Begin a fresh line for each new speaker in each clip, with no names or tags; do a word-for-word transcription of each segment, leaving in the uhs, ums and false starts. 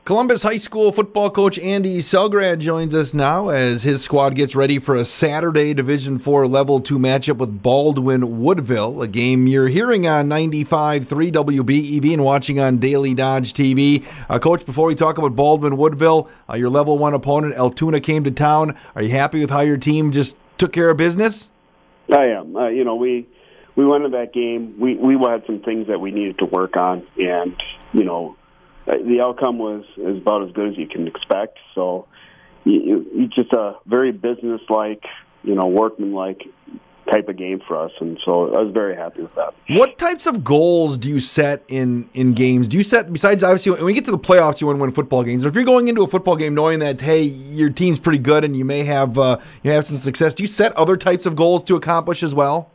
Columbus High School football coach Andy Selgrad joins us now as his squad gets ready for a Saturday Division four Level two matchup with Baldwin Woodville, a game you're hearing on ninety-five point three W B E V and watching on Daily Dodge T V. Uh, Coach, before we talk about Baldwin Woodville, uh, your Level one opponent, Altoona, came to town. Are you happy with how your team just took care of business?
I am. Uh, you know, we we went into that game. We, we had some things that we needed to work on, and, you know, the outcome was is about as good as you can expect. So you, it's just a very business-like, you know, workman-like type of game for us, and so I was very happy with that.
What types of goals do you set in, in games? Do you set, besides obviously when we get to the playoffs, you want to win football games. Or if you're going into a football game knowing that, hey, your team's pretty good and you may have uh, you have some success, do you set other types of goals to accomplish as well?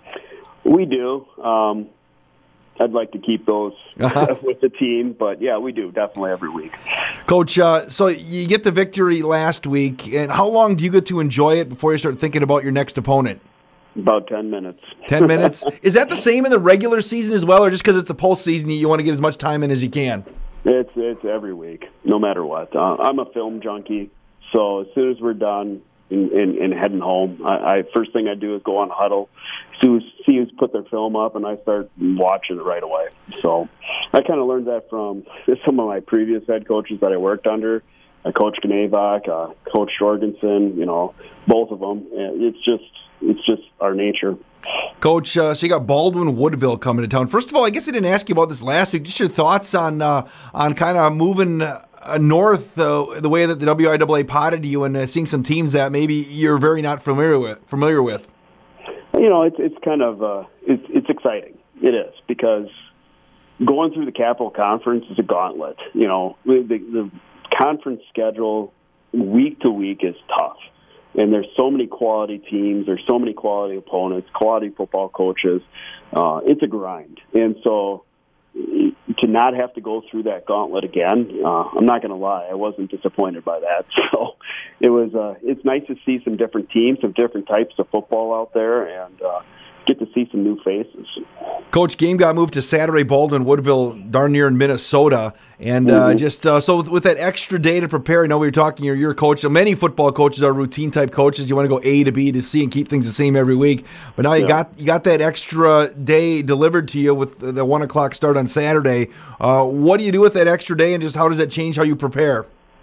We do. Um, I'd like to keep those uh-huh. with the team, but yeah, we do definitely every week.
Coach, uh, so you get the victory last week, and how long do you get to enjoy it before you start thinking about your next opponent?
About ten minutes.
ten minutes? Is that the same in the regular season as well, or just because it's the postseason, you want to get as much time in as you can?
It's it's every week, no matter what. Uh, I'm a film junkie, so as soon as we're done and, and, and heading home, I, I first thing I do is go on Huddle, see who's, see who's put their film up, and I start watching it right away. So I kind of learned that from some of my previous head coaches that I worked under, uh, Coach Gnavak, uh, Coach Jorgensen, you know, both of them. It's just it's just our nature.
Coach, uh, so you got Baldwin Woodville coming to town. First of all, I guess I didn't ask you about this last week. Just your thoughts on uh, on kind of moving uh, north, uh, the way that the W I A A potted you, and uh, seeing some teams that maybe you're very not familiar with. Familiar with.
You know, it's it's kind of uh, it's it's exciting. It is, because going through the Capital Conference is a gauntlet. You know, the, the conference schedule week to week is tough. And there's so many quality teams, there's so many quality opponents, quality football coaches. Uh, it's a grind. And so to not have to go through that gauntlet again, uh, I'm not going to lie, I wasn't disappointed by that. So it was. Uh, it's nice to see some different teams, some different types of football out there, and uh, get to see some new faces.
Coach, game got moved to Saturday, Baldwin Woodville, darn near in Minnesota. And uh, mm-hmm. just uh, so with, with that extra day to prepare, I know we were talking, you're, you're a coach. So many football coaches are routine-type coaches. You want to go A to B to C and keep things the same every week. But now you yeah. got you got that extra day delivered to you with the one o'clock start on Saturday. Uh, what do you do with that extra day, and just how does that change how you prepare?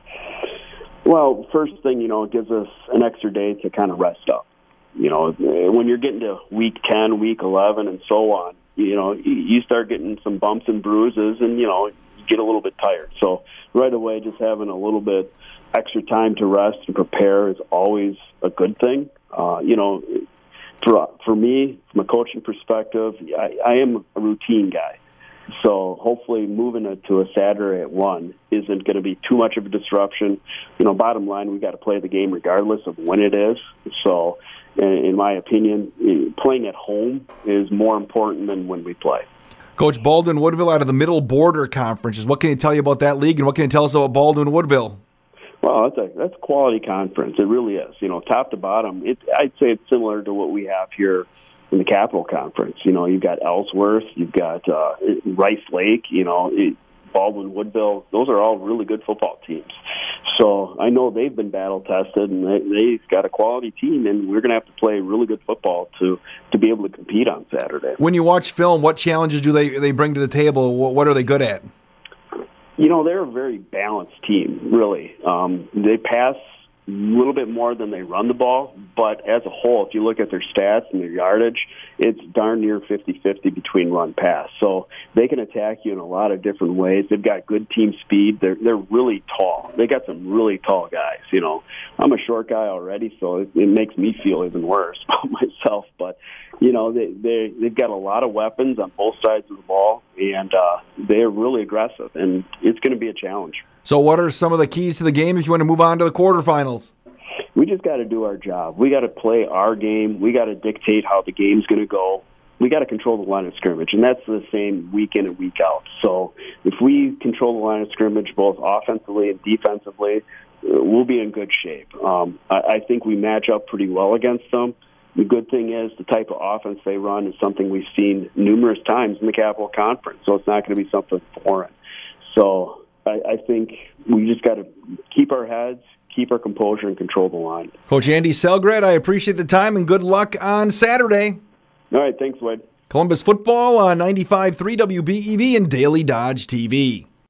Well, first thing, you know, it gives us an extra day to kind of rest up. You know, when you're getting to week ten, week eleven, and so on, you know, you start getting some bumps and bruises, and, you know, you get a little bit tired. So right away, just having a little bit extra time to rest and prepare is always a good thing. Uh, you know, for for me, from a coaching perspective, I, I am a routine guy. So hopefully moving it to a Saturday at one isn't going to be too much of a disruption. You know, bottom line, we got to play the game regardless of when it is. So in my opinion, playing at home is more important than when we play.
Coach, Baldwin Woodville out of the Middle Border Conferences. What can you tell you about that league, and what can you tell us about Baldwin Woodville?
Well, that's a that's a quality conference. It really is. You know, top to bottom, it, I'd say it's similar to what we have here in the Capital Conference. You know, you've got Ellsworth, you've got uh, Rice Lake, you know, it, Baldwin Woodville. Those are all really good football teams. So I know they've been battle-tested, and they, they've got a quality team, and we're going to have to play really good football to, to be able to compete on Saturday.
When you watch film, what challenges do they, they bring to the table? What, what are they good at?
You know, they're a very balanced team, really. Um, they pass a little bit more than they run the ball, but as a whole, if you look at their stats and their yardage, it's darn near fifty-fifty between run-pass. So they can attack you in a lot of different ways. They've got good team speed. They're they're really tall. They got some really tall guys. You know, I'm a short guy already, so it, it makes me feel even worse about myself. But you know, they they they've got a lot of weapons on both sides of the ball, and uh, they're really aggressive, and it's going to be a challenge.
So what are some of the keys to the game if you want to move on to the quarterfinals?
We just got to do our job. We got to play our game. We got to dictate how the game's going to go. We got to control the line of scrimmage, and that's the same week in and week out. So if we control the line of scrimmage both offensively and defensively, we'll be in good shape. Um, I, I think we match up pretty well against them. The good thing is the type of offense they run is something we've seen numerous times in the Capital Conference, so it's not going to be something foreign. So I, I think we just got to keep our heads, keep our composure, and control the line.
Coach Andy Selgrad, I appreciate the time and good luck on Saturday.
All right, thanks, Wade.
Columbus football on ninety-five point three W B E V and Daily Dodge T V.